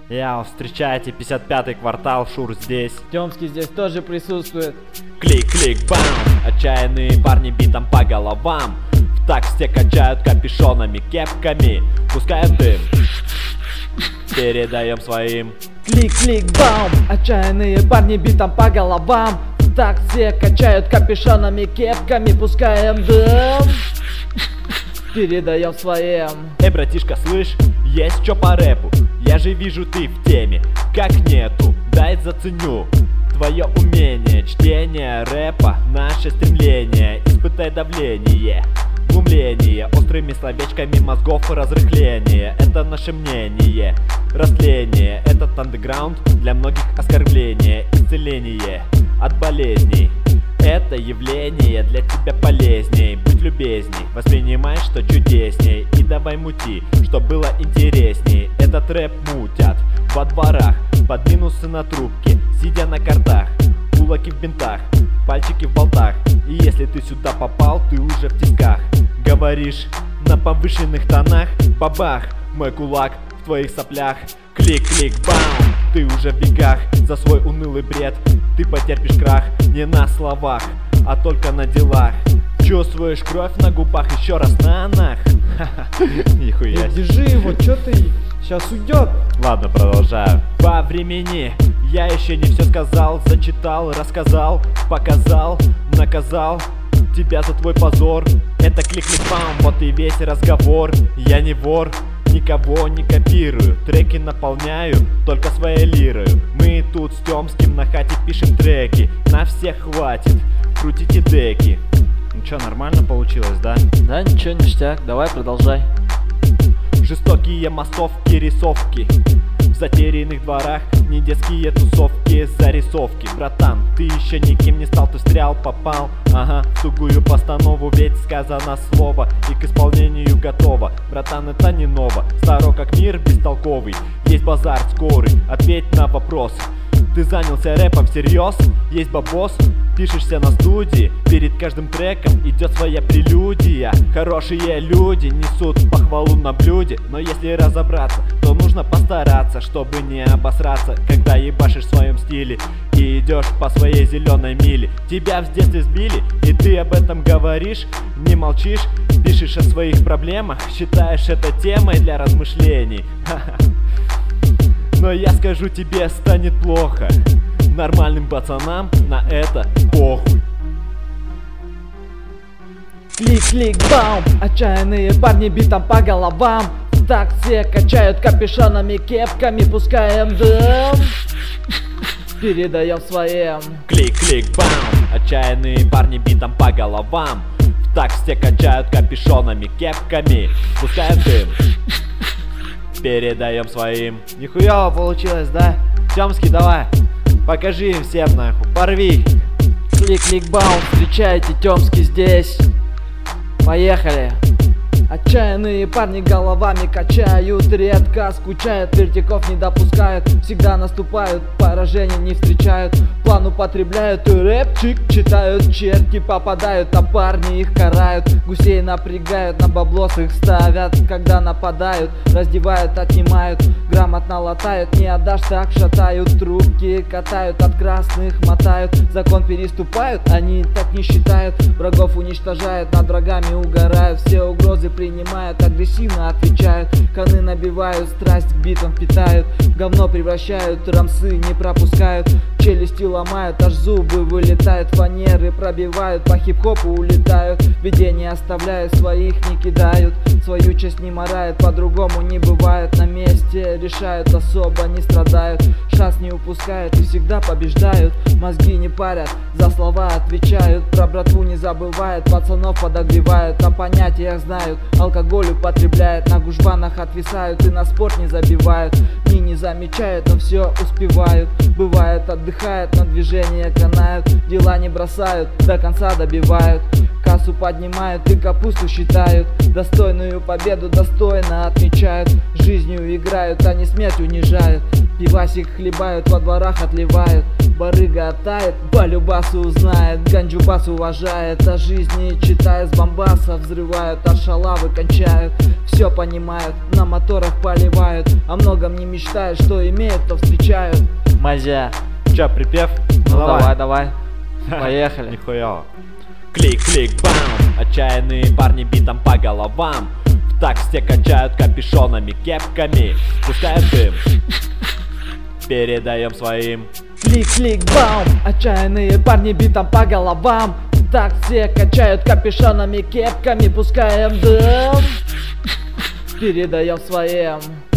Я встречайте, 55-й квартал, Шур здесь. Тёмский здесь тоже присутствует. Клик-клик-бам, отчаянные парни битом по головам. В такт все качают капюшонами, кепками, пускают дым. Передаем своим. Клик-клик-бам, отчаянные парни битом по головам. Так все качают капюшонами, кепками, пускаем дым. Передаем своим. Эй, братишка, слышь, есть чё по рэпу? Я же вижу, ты в теме. Как нету, дай заценю твое умение чтения рэпа, наше стремление. Испытай давление, глумление, острыми словечками мозгов и разрыхление. Это наше мнение, растление. Этот андеграунд для многих оскорбление, исцеление от болезней. Это явление для тебя полезней. Будь любезней, воспринимай, что чудесней. И давай мути, что было интересней. Этот рэп мутят во дворах, под минусы на трубке, сидя на картах, кулаки в бинтах, пальчики в болтах. И если ты сюда попал, ты уже в тисках. Говоришь на повышенных тонах, бабах, мой кулак в твоих соплях. Клик-клик-бам, ты уже в бегах за свой унылый бред. Ты потерпишь крах не на словах, а только на делах. Чувствуешь кровь на губах, еще раз на нах. Нихуя. Держи его, чё ты? Сейчас уйдет. Ладно, продолжаю. По времени я еще не все сказал, зачитал, рассказал, показал, наказал тебя за твой позор. Это клик-клик-бам, вот и весь разговор. Я не вор, никого не копирую, треки наполняю только своей лирою. Мы тут с Тёмским на хате пишем треки, на всех хватит, крутите деки. Ну чё, нормально получилось, да? Да, ничего, ништяк, давай продолжай. Жестокие массовки, рисовки в затерянных дворах, не детские тусовки, зарисовки. Братан, ты еще никем не стал, ты встрял, попал. Ага, в тугую постанову, ведь сказано слово и к исполнению готово. Братан, это не ново, старо как мир бестолковый. Есть базар скорый, ответь на вопрос. Ты занялся рэпом всерьез? Есть бабос? Пишешься на студии, перед каждым треком идет своя прелюдия. Хорошие люди несут похвалу на блюде, но если разобраться, то нужно постараться, чтобы не обосраться, когда ебашишь в своем стиле и идешь по своей зеленой миле. Тебя в детстве сбили, и ты об этом говоришь, не молчишь, пишешь о своих проблемах, считаешь это темой для размышлений. Но я скажу тебе, станет плохо. Нормальным пацанам на это похуй. Клик-клик-бам, отчаянные парни битом по головам. Так все качают капюшонами, кепками, пускаем дым. Передаем своим. Клик-клик-бам, отчаянные парни битом по головам. Так все качают капюшонами, кепками, пускаем дым. Передаем своим. Нихуя получилось, да? Тёмский, давай, покажи им всем нахуй, порви. Клик-клик-бам, встречайте, Тёмский здесь. Поехали. Отчаянные парни головами качают, редко скучают, вертиков не допускают, всегда наступают, поражения не встречают, план употребляют и рэпчик читают, черти попадают, а парни их карают, гусей напрягают, на баблос их ставят, когда нападают, раздевают, отнимают, грамотно латают, не отдашь, так шатают, трубки катают, от красных мотают, закон переступают, они так не считают, врагов уничтожают, над врагами угорают, все угрозы принимают, агрессивно отвечают, коны набивают, страсть к битам питают, в говно превращают, рамсы не пропускают, челюсти ломают, аж зубы вылетают, фанеры пробивают, по хип-хопу улетают, видения оставляют, своих не кидают, свою часть не морают, по-другому не бывает, на месте решают, особо не страдают, шанс не упускают и всегда побеждают, мозги не парят, за слова отвечают, про братву не забывают, пацанов подогревают, о понятиях знают, алкоголь употребляют, на гужбанах отвисают и на спорт не забивают, не замечают, но все успевают, бывает отдыхают, на движение канают, дела не бросают, до конца добивают, кассу поднимают и капусту считают, достойную победу достойно отмечают, жизнью играют, а не смерть унижают, Пивасик хлебают, во дворах отливают. Барыга тает, балюбасу узнает. Ганджубас уважает, о жизни читает. С бомбаса взрывают, а шалавы кончают. Все понимают, на моторах поливают. О многом не мечтают, что имеют, то встречают. Мазя. Чё, припев? Ну давай. Поехали. Нихуя. Клик-клик-бам. Отчаянные парни битом по головам. В такт все качают капюшонами, кепками. Пускаем дым. Передаем своим. Клик-клик-бам. Отчаянные парни битом по головам. Так все качают капюшонами, кепками. Пускаем дым. Передаем своим.